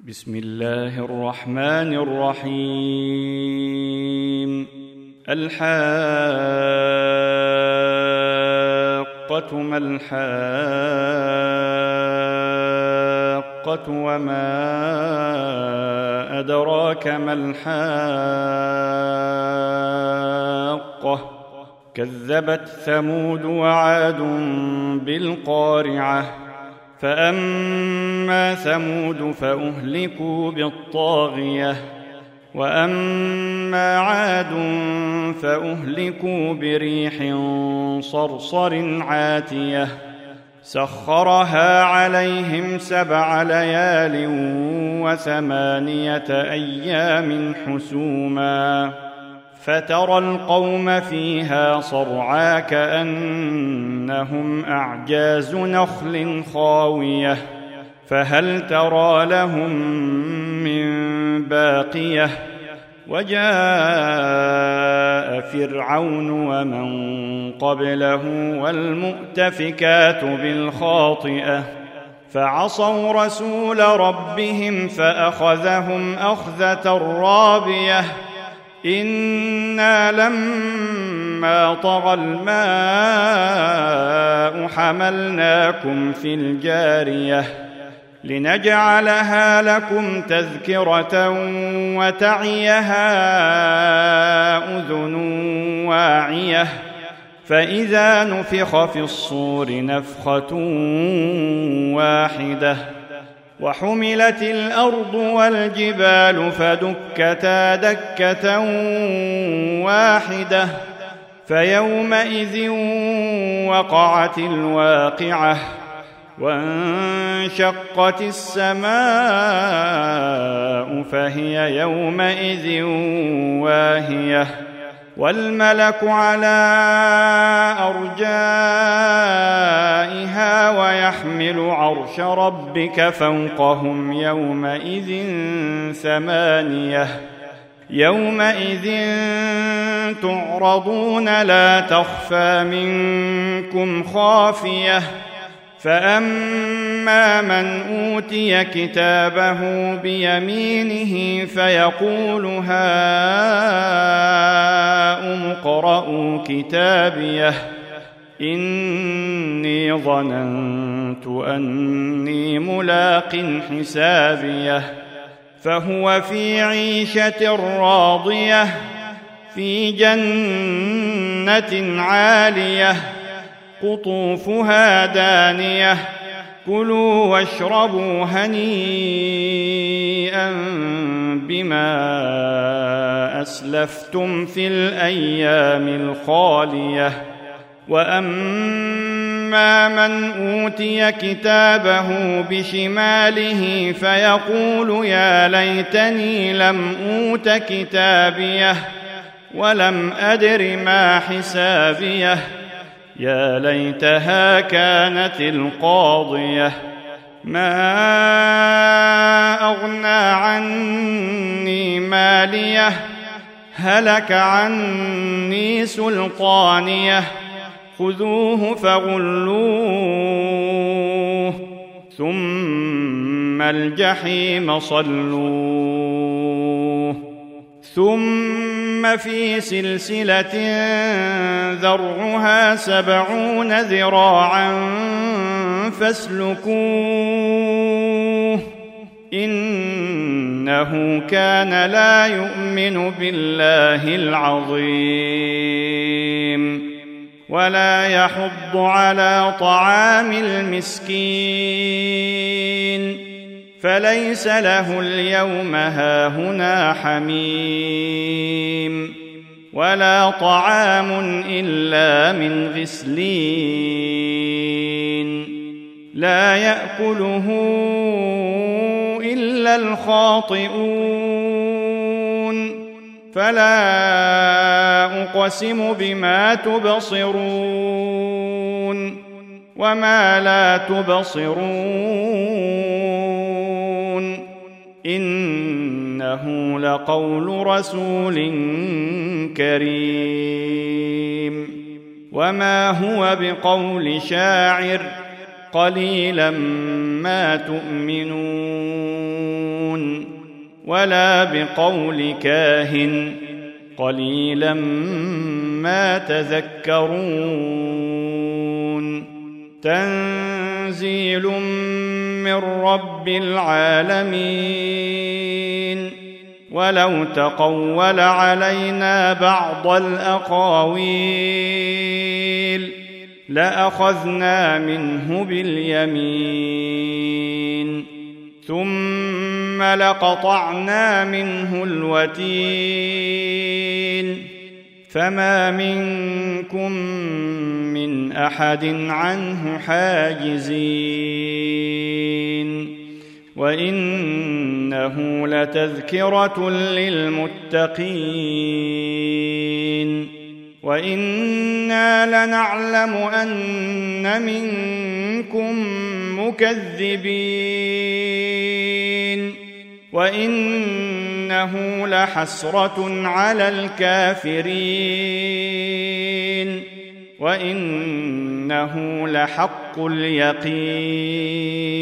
بسم الله الرحمن الرحيم. الحاقة ما الحاقة وما أدراك ما الحاقة كذبت ثمود وعاد بالقارعة فأما ثمود فأهلكوا بالطاغية وأما عاد فأهلكوا بريح صرصر عاتية سخرها عليهم 7 ليال و8 أيام حسوما فترى القوم فيها صرعى كأنهم أعجاز نخل خاوية فهل ترى لهم من باقية وجاء فرعون ومن قبله والمؤتفكات بالخاطئة فعصوا رسول ربهم فأخذهم أخذة رابية إنا لما طغى الماء حملناكم في الجارية لنجعلها لكم تذكرة وتعيها أذن واعية فإذا نفخ في الصور نفخة واحدة وحملت الأرض والجبال فدكتا دكة واحدة فيومئذ وقعت الواقعة وانشقت السماء فهي يومئذ واهية والملك على أرجائها ويحمل عرش ربك فوقهم يومئذ 8 يومئذ تعرضون لا تخفى منكم خافية فأما من أوتي كتابه بيمينه فيقول هاؤم اقرءوا كتابيه إني ظننت أني ملاق حسابيه فهو في عيشة راضية في جنة عالية قطوفها دانية كلوا واشربوا هنيئا بما أسلفتم في الأيام الخالية وأما من أوتي كتابه بشماله فيقول يا ليتني لم أوت كتابيه ولم أدر ما حسابيه يا ليتها كانت القاضية ما أغنى عني ماليه هلك عني سلطانيه خذوه فغلوه ثم الجحيم صلوه ثم في سلسلة ذرعها 70 ذراعا فاسلكوه إنه كان لا يؤمن بالله العظيم ولا يحض على طعام المسكين فليس له اليوم هاهنا حميم ولا طعام إلا من غسلين لا يأكله إلا الخاطئون فلا أقسم بما تبصرون وما لا تبصرون إنه لقول رسول كريم وما هو بقول شاعر قليلا ما تؤمنون ولا بقول كاهن قليلا ما تذكرون تنزيل من رب العالمين ولو تقول علينا بعض الأقاويل لأخذنا منه باليمين ثم لقطعنا منه الوتين فما منكم من أحد عنه حاجزين وإنه لتذكرة للمتقين وإنا لنعلم أن منكم مكذبين وإنه لحسرة على الكافرين وإنه لحق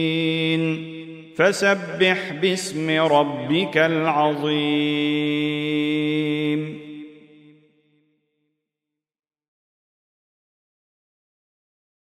اليقين فسبح باسم ربك العظيم